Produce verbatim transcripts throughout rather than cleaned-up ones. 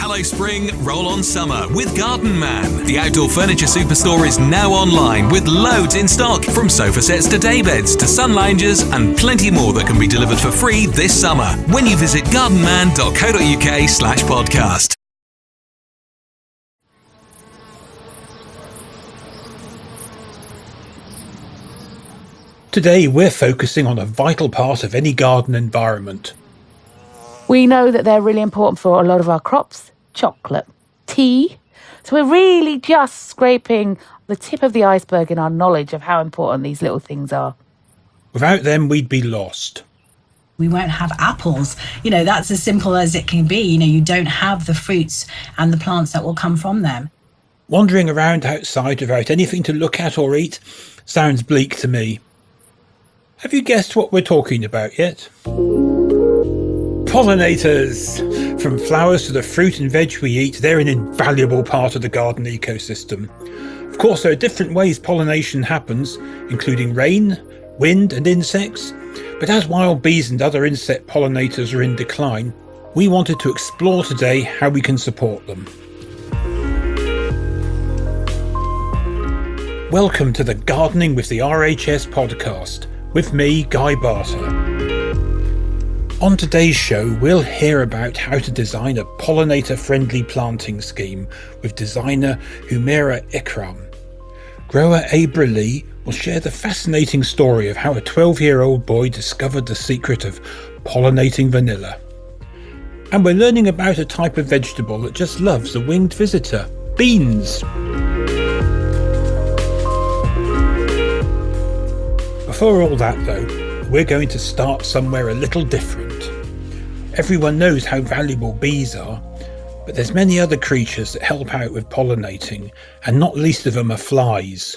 Hello spring, roll on summer with Garden Man. The outdoor furniture superstore is now online with loads in stock, from sofa sets to daybeds to sun loungers and plenty more that can be delivered for free this summer when you visit gardenman.co.uk slash podcast. Today we're focusing on a vital part of any garden environment. We know that they're really important for a lot of our crops: chocolate, tea. So we're really just scraping the tip of the iceberg in our knowledge of how important these little things are. Without them, we'd be lost. We won't have apples. You know, that's as simple as it can be. You know, you don't have the fruits and the plants that will come from them. Wandering around outside without anything to look at or eat sounds bleak to me. Have you guessed what we're talking about yet? Pollinators! From flowers to the fruit and veg we eat, they're an invaluable part of the garden ecosystem. Of course, there are different ways pollination happens, including rain, wind and insects. But as wild bees and other insect pollinators are in decline, we wanted to explore today how we can support them. Welcome to the Gardening with the R H S podcast, with me, Guy Barter. On today's show, we'll hear about how to design a pollinator-friendly planting scheme with designer Humaira Ikram. Grower Abra Lee will share the fascinating story of how a twelve-year-old boy discovered the secret of pollinating vanilla. And we're learning about a type of vegetable that just loves a winged visitor: beans. Before all that though, we're going to start somewhere a little different. Everyone knows how valuable bees are, but there's many other creatures that help out with pollinating, and not least of them are flies.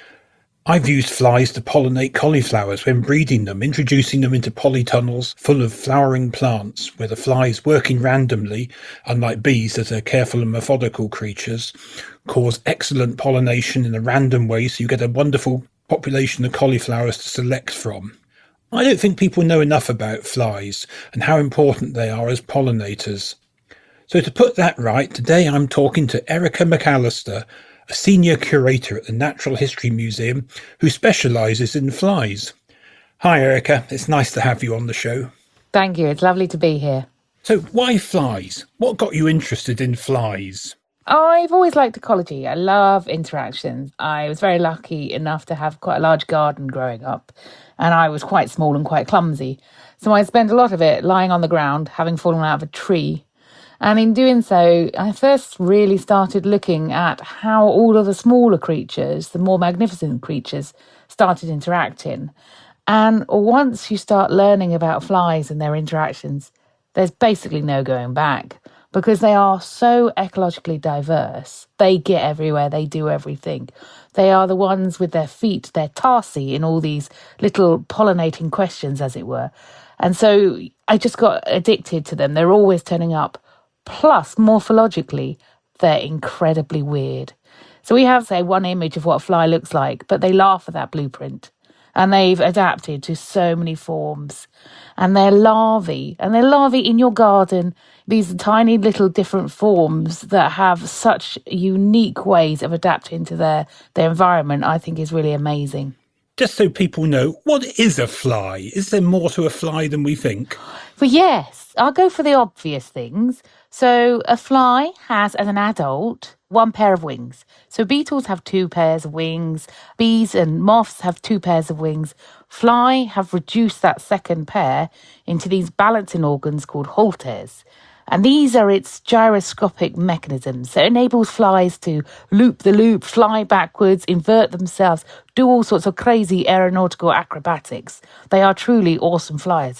I've used flies to pollinate cauliflowers when breeding them, introducing them into polytunnels full of flowering plants, where the flies, working randomly, unlike bees that are careful and methodical creatures, cause excellent pollination in a random way, so you get a wonderful population of cauliflowers to select from. I don't think people know enough about flies and how important they are as pollinators. So to put that right, today I'm talking to Erica McAllister, a senior curator at the Natural History Museum who specialises in flies. Hi Erica, it's nice to have you on the show. Thank you, it's lovely to be here. So why flies? What got you interested in flies? I've always liked ecology. I love interactions. I was very lucky enough to have quite a large garden growing up, and I was quite small and quite clumsy. So I spent a lot of it lying on the ground, having fallen out of a tree. And in doing so, I first really started looking at how all of the smaller creatures, the more magnificent creatures, started interacting. And once you start learning about flies and their interactions, there's basically no going back, because they are so ecologically diverse. They get everywhere, they do everything. They are the ones with their feet, their tarsi, in all these little pollinating questions, as it were. And so I just got addicted to them. They're always turning up. Plus, morphologically, they're incredibly weird. So we have, say, one image of what a fly looks like, but they laugh at that blueprint. And they've adapted to so many forms. And they're larvae. And they're larvae in your garden. These tiny little different forms that have such unique ways of adapting to their, their environment, I think is really amazing. Just so people know, what is a fly? Is there more to a fly than we think? Well, yes, I'll go for the obvious things. So a fly has, as an adult, one pair of wings. So beetles have two pairs of wings. Bees and moths have two pairs of wings. Fly have reduced that second pair into these balancing organs called halteres. And these are its gyroscopic mechanisms. So it enables flies to loop the loop, fly backwards, invert themselves, do all sorts of crazy aeronautical acrobatics. They are truly awesome flies.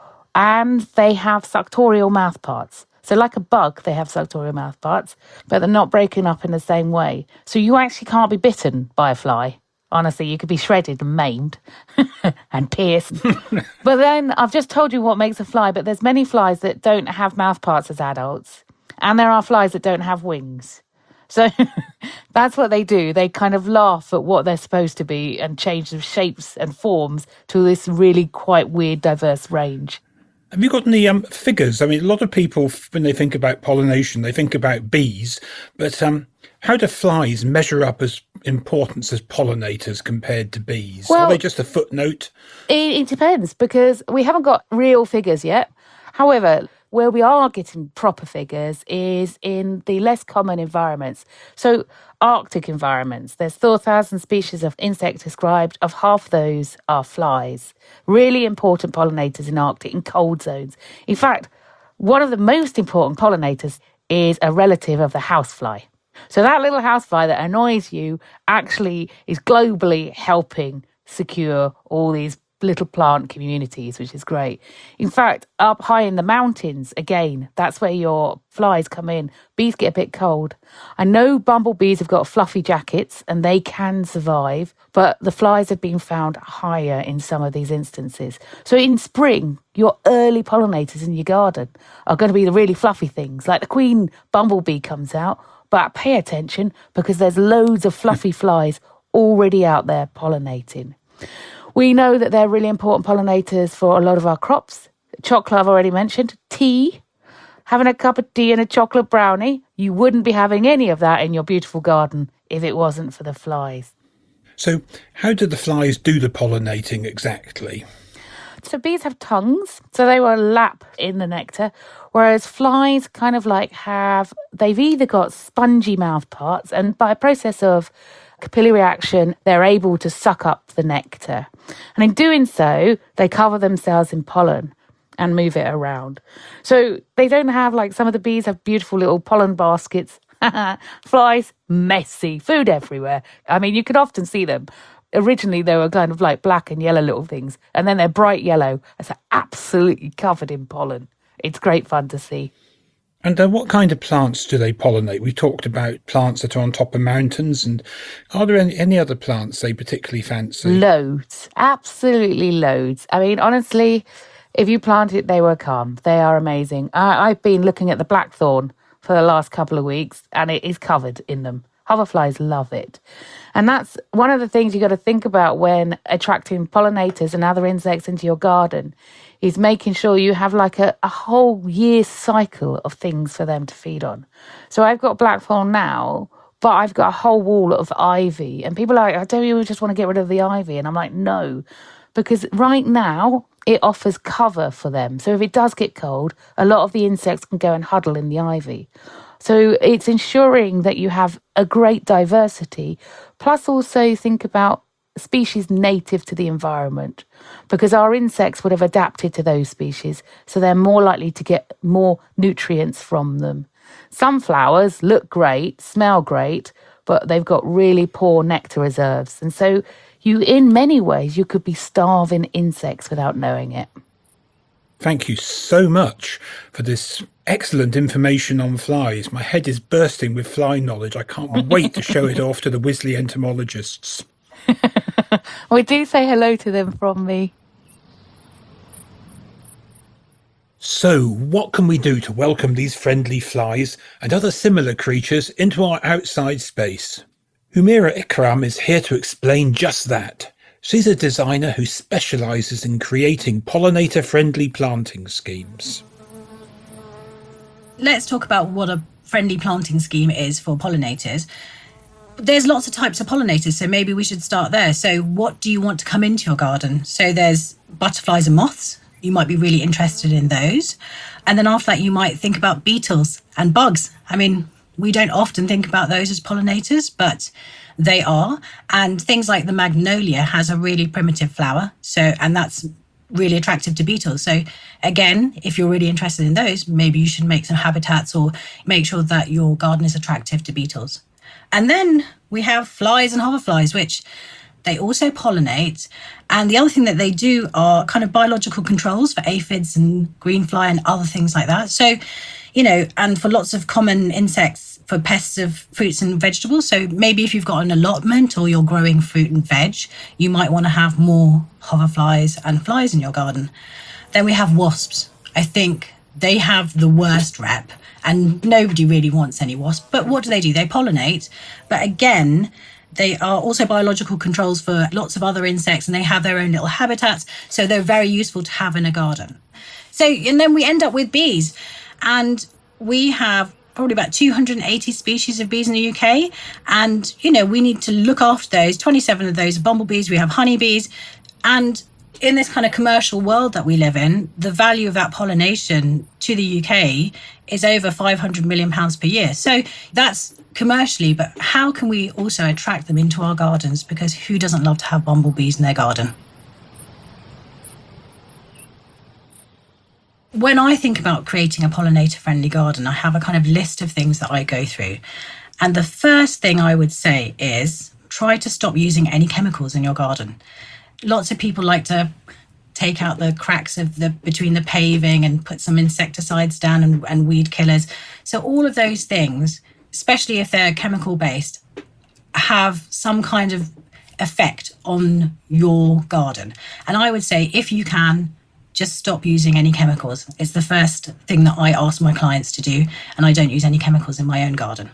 And they have suctorial mouthparts. So like a bug, they have suctorial mouthparts, but they're not broken up in the same way. So you actually can't be bitten by a fly. Honestly, you could be shredded and maimed and pierced. But then I've just told you what makes a fly, but there's many flies that don't have mouthparts as adults. And there are flies that don't have wings. So that's what they do. They kind of laugh at what they're supposed to be and change the shapes and forms to this really quite weird, diverse range. Have you got any um, figures? I mean, a lot of people, when they think about pollination, they think about bees, but um, how do flies measure up as importance as pollinators compared to bees? Well, Are they just a footnote? It, it depends, because we haven't got real figures yet. However, where we are getting proper figures is in the less common environments. So Arctic environments, there's four thousand species of insects described. Of half those are flies. Really important pollinators in Arctic and cold zones. In fact, one of the most important pollinators is a relative of the housefly. So that little housefly that annoys you actually is globally helping secure all these little plant communities, which is great. In fact, up high in the mountains, again, that's where your flies come in. Bees get a bit cold. I know bumblebees have got fluffy jackets and they can survive, but the flies have been found higher in some of these instances. So in spring, your early pollinators in your garden are going to be the really fluffy things, like the queen bumblebee comes out, but pay attention because there's loads of fluffy flies already out there pollinating. We know that they're really important pollinators for a lot of our crops. Chocolate, I've already mentioned. Tea, having a cup of tea and a chocolate brownie. You wouldn't be having any of that in your beautiful garden if it wasn't for the flies. So how do the flies do the pollinating exactly? So bees have tongues, so they will lap in the nectar, whereas flies kind of like have, they've either got spongy mouth parts, and by a process of capillary action, they're able to suck up the nectar. And in doing so, they cover themselves in pollen and move it around. So they don't have, like some of the bees have beautiful little pollen baskets. Flies, messy, food everywhere. I mean, you can often see them. Originally, they were kind of like black and yellow little things, and then they're bright yellow. It's absolutely covered in pollen. It's great fun to see. And uh, what kind of plants do they pollinate? We talked about plants that are on top of mountains, and are there any, any other plants they particularly fancy? Loads, absolutely loads. I mean, honestly, if you plant it, they will come. They are amazing. I, I've been looking at the blackthorn for the last couple of weeks, and it is covered in them. Hoverflies love it. And that's one of the things you got to think about when attracting pollinators and other insects into your garden, is making sure you have like a, a whole year's cycle of things for them to feed on. So I've got blackthorn now, but I've got a whole wall of ivy. And people are like, I don't you just want to get rid of the ivy? And I'm like, no, because right now it offers cover for them. So if it does get cold, a lot of the insects can go and huddle in the ivy. So it's ensuring that you have a great diversity, plus also think about species native to the environment, because our insects would have adapted to those species, so they're more likely to get more nutrients from them. Sunflowers look great, smell great, but they've got really poor nectar reserves. And so you, in many ways, you could be starving insects without knowing it. Thank you so much for this excellent information on flies. My head is bursting with fly knowledge. I can't wait to show it off to the Wisley entomologists. We do say hello to them from me. So, what can we do to welcome these friendly flies and other similar creatures into our outside space? Humaira Ikram is here to explain just that. She's a designer who specialises in creating pollinator-friendly planting schemes. Let's talk about what a friendly planting scheme is for pollinators. There's lots of types of pollinators, so maybe we should start there. So what do you want to come into your garden? So there's butterflies and moths. You might be really interested in those. And then after that, you might think about beetles and bugs. I mean, we don't often think about those as pollinators, but they are. And things like the magnolia has a really primitive flower. So, and that's really attractive to beetles. So again, if you're really interested in those, maybe you should make some habitats or make sure that your garden is attractive to beetles. And then we have flies and hoverflies, which they also pollinate. And the other thing that they do are kind of biological controls for aphids and greenfly and other things like that. So, you know, and for lots of common insects, for pests of fruits and vegetables. So maybe if you've got an allotment or you're growing fruit and veg, you might want to have more hoverflies and flies in your garden. Then we have wasps. I think they have the worst rep and nobody really wants any wasps. But what do they do? They pollinate. But again, they are also biological controls for lots of other insects and they have their own little habitats. So they're very useful to have in a garden. So, and then we end up with bees. And we have probably about two hundred eighty species of bees in the U K. And, you know, we need to look after those. twenty-seven of those are bumblebees. We have honeybees. And in this kind of commercial world that we live in, the value of that pollination to the U K is over five hundred million pounds per year. So that's commercially, but how can we also attract them into our gardens? Because who doesn't love to have bumblebees in their garden? When I think about creating a pollinator-friendly garden, I have a kind of list of things that I go through. And the first thing I would say is try to stop using any chemicals in your garden. Lots of people like to take out the cracks of the between the paving and put some insecticides down and, and weed killers. So all of those things, especially if they're chemical based, have some kind of effect on your garden. And I would say, if you can, just stop using any chemicals. It's the first thing that I ask my clients to do, and I don't use any chemicals in my own garden.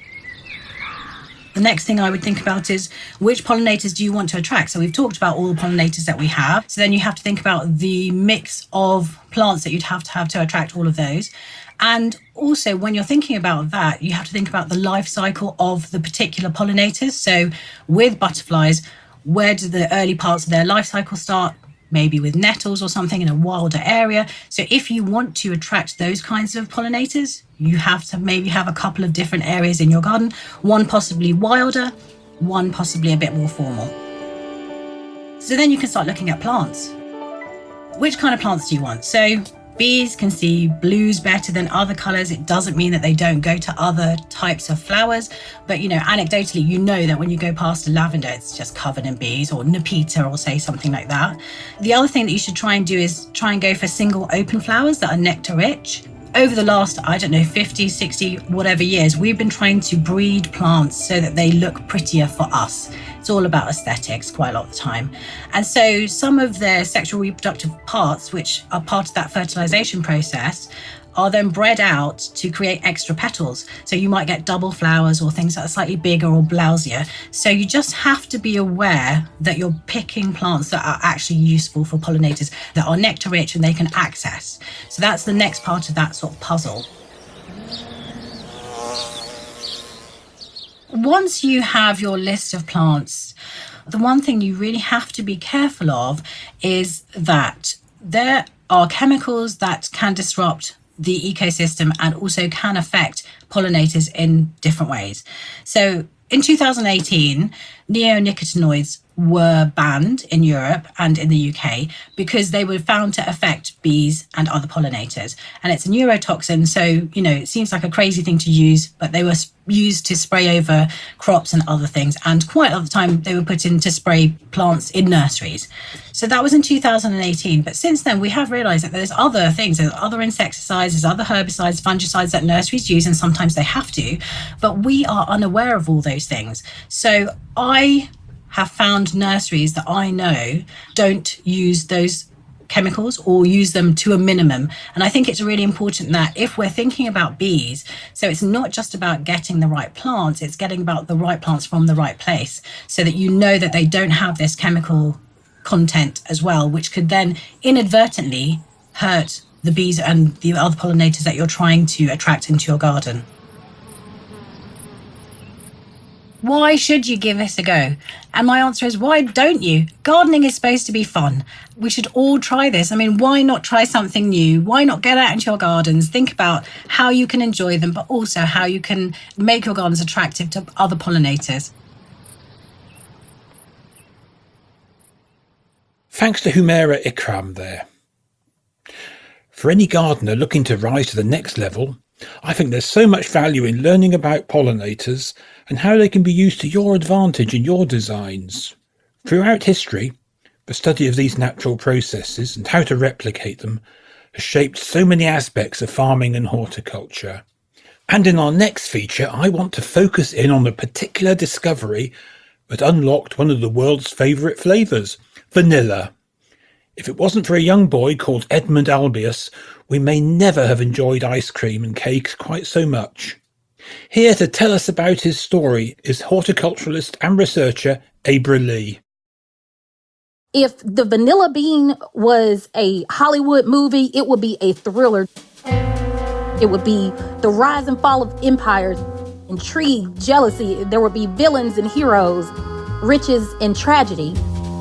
The next thing I would think about is, which pollinators do you want to attract? So we've talked about all the pollinators that we have. So then you have to think about the mix of plants that you'd have to have to attract all of those. And also, when you're thinking about that, you have to think about the life cycle of the particular pollinators. So with butterflies, where do the early parts of their life cycle start? Maybe with nettles or something in a wilder area. So if you want to attract those kinds of pollinators, you have to maybe have a couple of different areas in your garden, one possibly wilder, one possibly a bit more formal. So then you can start looking at plants. Which kind of plants do you want? So bees can see blues better than other colours. It doesn't mean that they don't go to other types of flowers, but you know, anecdotally, you know that when you go past a lavender, it's just covered in bees, or Nepeta, or say something like that. The other thing that you should try and do is try and go for single open flowers that are nectar rich. Over the last, I don't know, fifty, sixty, whatever years, we've been trying to breed plants so that they look prettier for us. It's all about aesthetics quite a lot of the time. And so some of their sexual reproductive parts, which are part of that fertilization process, are then bred out to create extra petals. So you might get double flowers or things that are slightly bigger or blousier. So you just have to be aware that you're picking plants that are actually useful for pollinators, that are nectar rich and they can access. So that's the next part of that sort of puzzle. Once you have your list of plants, the one thing you really have to be careful of is that there are chemicals that can disrupt the ecosystem and also can affect pollinators in different ways. So in two thousand eighteen, neonicotinoids were banned in Europe and in the U K because they were found to affect bees and other pollinators. And it's a neurotoxin, so, you know, it seems like a crazy thing to use, but they were used to spray over crops and other things. And quite a lot of the time they were put in to spray plants in nurseries. So that was in two thousand eighteen. But since then, we have realised that there's other things, there's other insecticides, there's other herbicides, fungicides that nurseries use, and sometimes they have to, but we are unaware of all those things. So I have found nurseries that I know don't use those chemicals or use them to a minimum. And I think it's really important that if we're thinking about bees, so it's not just about getting the right plants, it's getting about the right plants from the right place, so that you know that they don't have this chemical content as well, which could then inadvertently hurt the bees and the other pollinators that you're trying to attract into your garden. Why should you give this a go? And my answer is, why don't you? Gardening is supposed to be fun. We should all try this. I mean, why not try something new? Why not get out into your gardens, think about how you can enjoy them, but also how you can make your gardens attractive to other pollinators. Thanks to Humaira Ikram there. For any gardener looking to rise to the next level, I think there's so much value in learning about pollinators and how they can be used to your advantage in your designs. Throughout history, the study of these natural processes and how to replicate them has shaped so many aspects of farming and horticulture. And in our next feature, I want to focus in on a particular discovery that unlocked one of the world's favourite flavours, vanilla. If it wasn't for a young boy called Edmund Albius, we may never have enjoyed ice cream and cakes quite so much. Here to tell us about his story is horticulturalist and researcher Abra Lee. If the Vanilla Bean was a Hollywood movie, it would be a thriller. It would be the rise and fall of empires, intrigue, jealousy. There would be villains and heroes, riches and tragedy.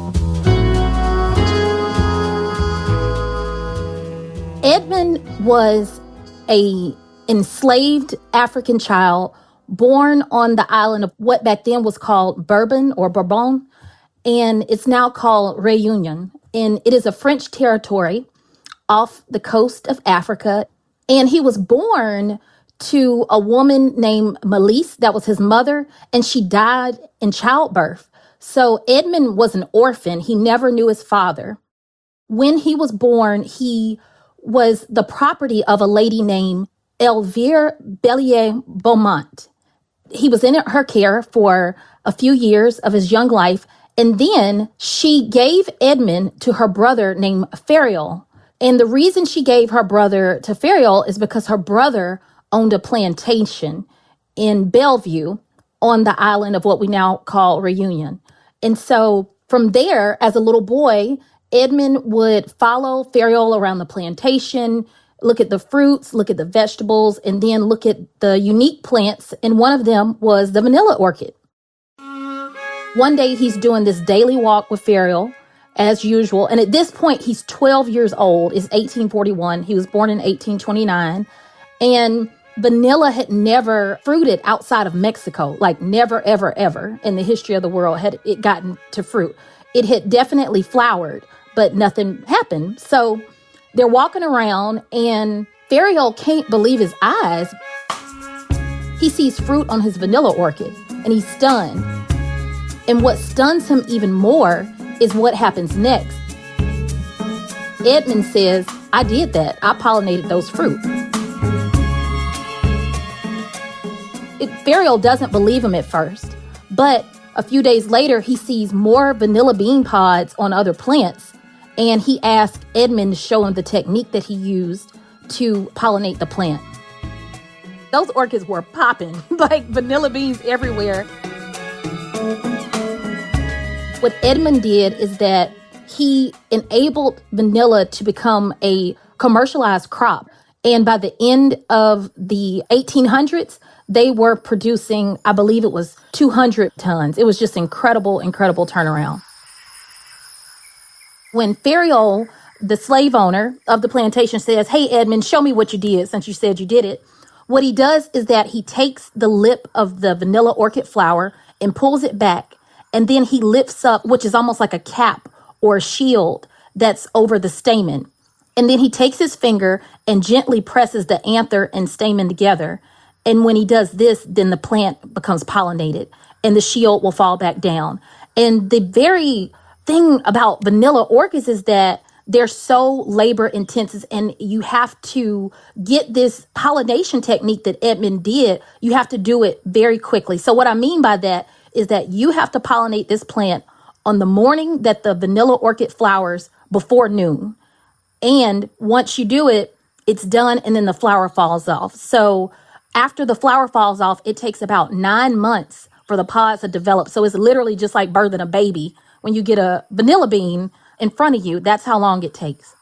Edmund was a enslaved African child born on the island of what back then was called Bourbon or Bourbon, and it's now called Réunion. And it is a French territory off the coast of Africa. And he was born to a woman named Melisse, that was his mother, and she died in childbirth. So Edmund was an orphan. He never knew his father. When he was born, he was the property of a lady named Elvire Bellier Beaumont. He was in her care for a few years of his young life, and then she gave Edmund to her brother named Ferial. And the reason she gave her brother to Ferial is because her brother owned a plantation in Bellevue on the island of what we now call Réunion. And so from there, as a little boy, Edmund would follow Ferial around the plantation, look at the fruits, look at the vegetables, and then look at the unique plants. And one of them was the vanilla orchid. One day he's doing this daily walk with Ferial as usual. And at this point, he's twelve years old. It's eighteen forty-one. He was born in eighteen twenty-nine. And vanilla had never fruited outside of Mexico, like never, ever, ever in the history of the world had it gotten to fruit. It had definitely flowered, but nothing happened. So they're walking around and Ferial can't believe his eyes. He sees fruit on his vanilla orchid and he's stunned. And what stuns him even more is what happens next. Edmund says, I did that. I pollinated those fruit. It, Ferial doesn't believe him at first, but a few days later, he sees more vanilla bean pods on other plants, and he asked Edmund to show him the technique that he used to pollinate the plant. Those orchids were popping, like vanilla beans everywhere. What Edmund did is that he enabled vanilla to become a commercialized crop. And by the end of the eighteen hundreds, they were producing, I believe it was two hundred tons. It was just incredible, incredible turnaround. When Ferial, the slave owner of the plantation, says, hey, Edmund, show me what you did since you said you did it. What he does is that he takes the lip of the vanilla orchid flower and pulls it back. And then he lifts up, which is almost like a cap or a shield that's over the stamen. And then he takes his finger and gently presses the anther and stamen together. And when he does this, then the plant becomes pollinated and the shield will fall back down. And the very thing about vanilla orchids is that they're so labor intensive and you have to get this pollination technique that Edmund did. You have to do it very quickly. So what I mean by that is that you have to pollinate this plant on the morning that the vanilla orchid flowers before noon. And once you do it, it's done and then the flower falls off. So after the flower falls off, it takes about nine months for the pods to develop. So it's literally just like birthing a baby. When you get a vanilla bean in front of you, that's how long it takes.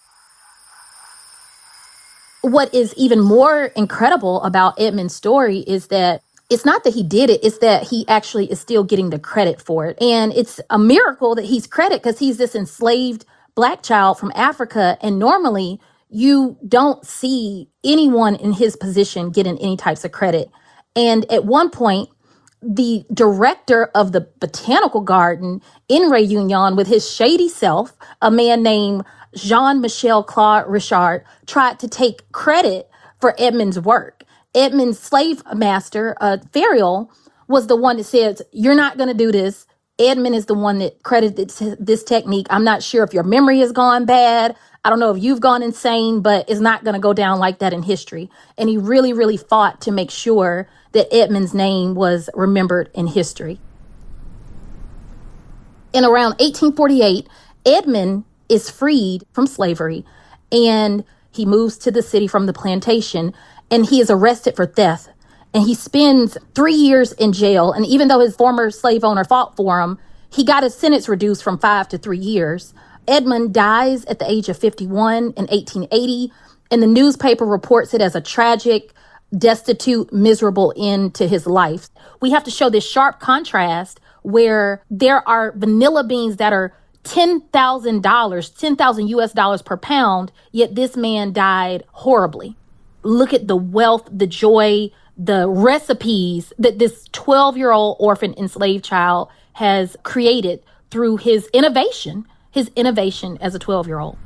What is even more incredible about Edmund's story is that it's not that he did it, it's that he actually is still getting the credit for it. And it's a miracle that he's credit because he's this enslaved Black child from Africa. And normally you don't see anyone in his position getting any types of credit. And at one point, the director of the botanical garden in Réunion with his shady self, a man named Jean-Michel Claude Richard, tried to take credit for Edmund's work. Edmund's slave master, uh, Ferial, was the one that said, you're not going to do this. Edmund is the one that credited this technique. I'm not sure if your memory has gone bad. I don't know if you've gone insane, but it's not going to go down like that in history. And he really, really fought to make sure that Edmund's name was remembered in history. In around eighteen forty-eight, Edmund is freed from slavery and he moves to the city from the plantation and he is arrested for theft. And he spends three years in jail. And even though his former slave owner fought for him, He got his sentence reduced from five to three years. Edmund dies at the age of fifty-one in eighteen eighty, and the newspaper reports it as a tragic, destitute, miserable end to his life. We have to show this sharp contrast where there are vanilla beans that are ten thousand dollars, ten thousand U S dollars per pound, yet this man died horribly. Look at the wealth, the joy, the recipes that this twelve-year-old orphan enslaved child has created through his innovation, his innovation as a twelve-year-old.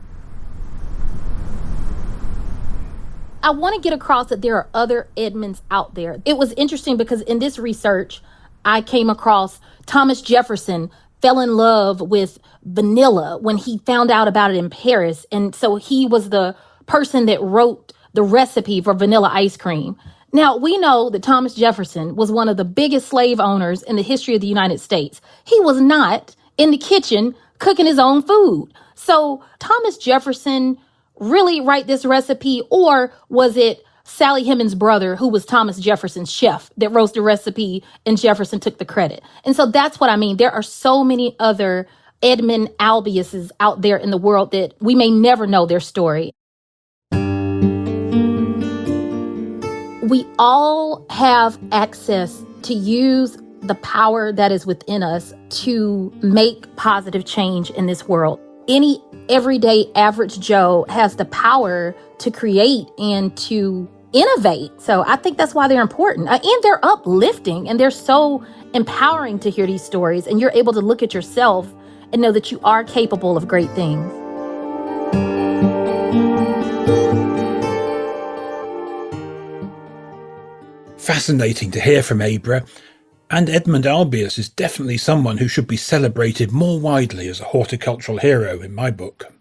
I want to get across that there are other Edmunds out there. It was interesting because in this research, I came across Thomas Jefferson fell in love with vanilla when he found out about it in Paris. And so he was the person that wrote the recipe for vanilla ice cream. Now, we know that Thomas Jefferson was one of the biggest slave owners in the history of the United States. He was not in the kitchen cooking his own food. So Thomas Jefferson really write this recipe, or was it Sally Hemings' brother, who was Thomas Jefferson's chef, that wrote the recipe and Jefferson took the credit? And so that's what I mean. There are so many other Edmund Albiuses out there in the world that we may never know their story. We all have access to use the power that is within us to make positive change in this world. Any everyday average Joe has the power to create and to innovate. So I think that's why they're important. Uh, and they're uplifting, and they're so empowering to hear these stories. And you're able to look at yourself and know that you are capable of great things. Fascinating to hear from Abra. And Edmund Albius is definitely someone who should be celebrated more widely as a horticultural hero in my book.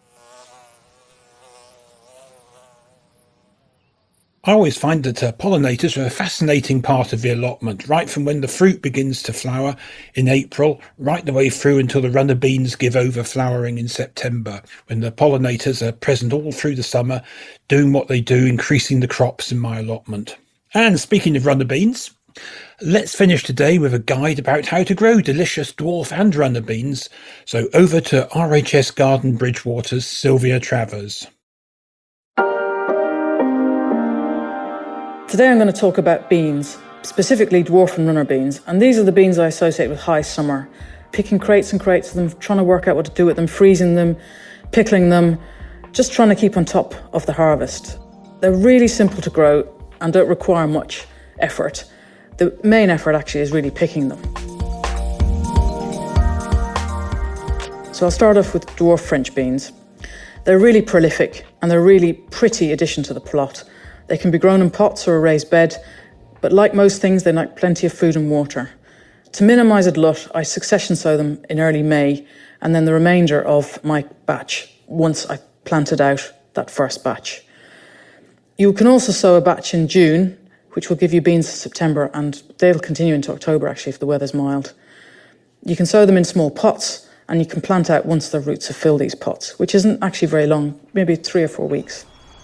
I always find that uh, pollinators are a fascinating part of the allotment, right from when the fruit begins to flower in April, right the way through until the runner beans give over flowering in September, when the pollinators are present all through the summer, doing what they do, increasing the crops in my allotment. And speaking of runner beans, let's finish today with a guide about how to grow delicious dwarf and runner beans. So over to R H S Garden Bridgewater's Sylvia Travers. Today I'm going to talk about beans, specifically dwarf and runner beans. And these are the beans I associate with high summer. Picking crates and crates of them, trying to work out what to do with them, freezing them, pickling them, just trying to keep on top of the harvest. They're really simple to grow and don't require much effort. The main effort actually is really picking them. So I'll start off with dwarf French beans. They're really prolific and they're a really pretty addition to the plot. They can be grown in pots or a raised bed, but like most things, they like plenty of food and water. To minimise a glut, I succession sow them in early May, and then the remainder of my batch once I planted out that first batch. You can also sow a batch in June, which will give you beans for September, and they'll continue into October actually if the weather's mild. You can sow them in small pots, and you can plant out once the roots have filled these pots, which isn't actually very long, maybe three or four weeks.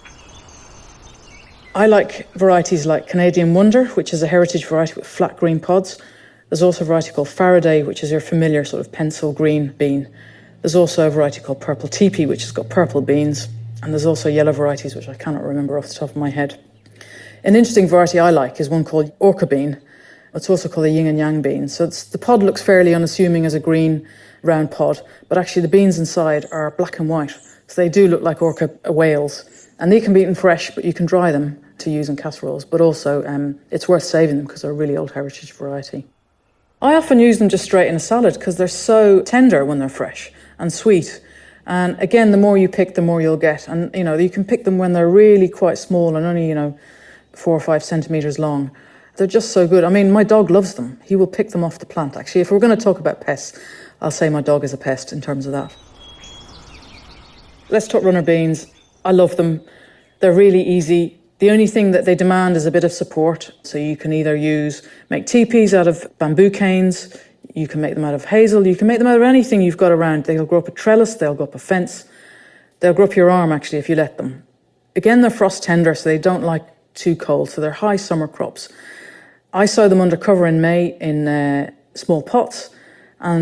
I like varieties like Canadian Wonder, which is a heritage variety with flat green pods. There's also a variety called Faraday, which is your familiar sort of pencil green bean. There's also a variety called Purple Teepee, which has got purple beans. And there's also yellow varieties, which I cannot remember off the top of my head. An interesting variety I like is one called Orca bean. It's also called a yin and yang bean. So it's, the pod looks fairly unassuming as a green round pod, but actually the beans inside are black and white. So they do look like orca whales. And they can be eaten fresh, but you can dry them to use in casseroles. But also um, it's worth saving them because they're a really old heritage variety. I often use them just straight in a salad because they're so tender when they're fresh and sweet. And again, the more you pick, the more you'll get. And, you know, you can pick them when they're really quite small and only, you know, four or five centimetres long. They're just so good. I mean, my dog loves them. He will pick them off the plant. Actually, if we're going to talk about pests, I'll say my dog is a pest in terms of that. Let's talk runner beans. I love them. They're really easy. The only thing that they demand is a bit of support. So you can either use, make teepees out of bamboo canes, you can make them out of hazel, you can make them out of anything you've got around. They'll grow up a trellis, they'll go up a fence, they'll grow up your arm actually if you let them. Again, they're frost tender, so they don't like too cold, so they're high summer crops. I sow them under cover in May in uh, small pots, and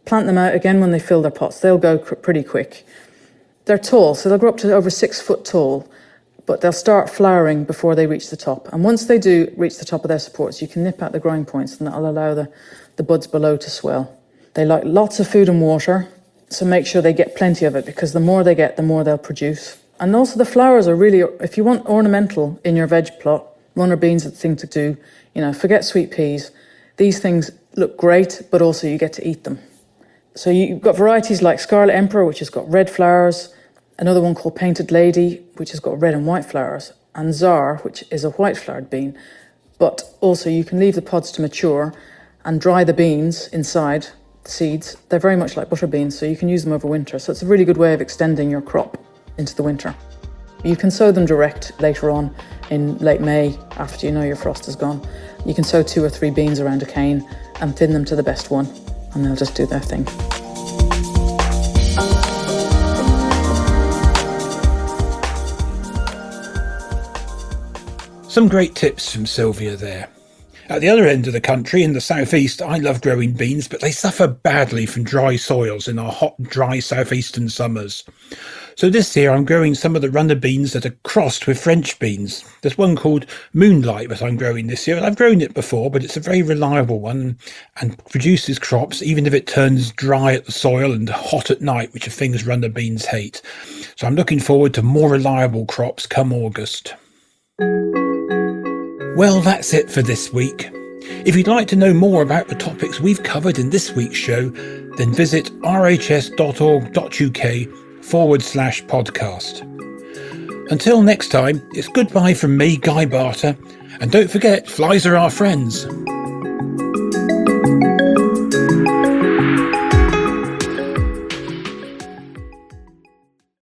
Plant them out again when they fill their pots. They'll go cr- pretty quick. They're tall, so they'll grow up to over six foot tall, but they'll start flowering before they reach the top. And once they do reach the top of their supports, you can nip out the growing points, and that'll allow the, the buds below to swell. They like lots of food and water, so make sure they get plenty of it, because the more they get, the more they'll produce. And also the flowers are really, if you want ornamental in your veg plot, runner beans are the thing to do. You know, forget sweet peas. These things look great, but also you get to eat them. So you've got varieties like Scarlet Emperor, which has got red flowers, another one called Painted Lady, which has got red and white flowers, and Czar, which is a white-flowered bean. But also you can leave the pods to mature and dry the beans inside, the seeds. They're very much like butter beans, so you can use them over winter. So it's a really good way of extending your crop into the winter. You can sow them direct later on in late May, after you know your frost is gone. You can sow two or three beans around a cane and thin them to the best one, and they'll just do their thing. Some great tips from Sylvia there. At the other end of the country, in the southeast, I love growing beans, but they suffer badly from dry soils in our hot, dry southeastern summers. So this year I'm growing some of the runner beans that are crossed with French beans. There's one called Moonlight that I'm growing this year, and I've grown it before, but it's a very reliable one and produces crops even if it turns dry at the soil and hot at night, which are things runner beans hate. So I'm looking forward to more reliable crops come August. Well, that's it for this week. If you'd like to know more about the topics we've covered in this week's show, then visit rhs.org.uk forward slash podcast. Until next time, it's goodbye from me, Guy Barter, and don't forget, flies are our friends.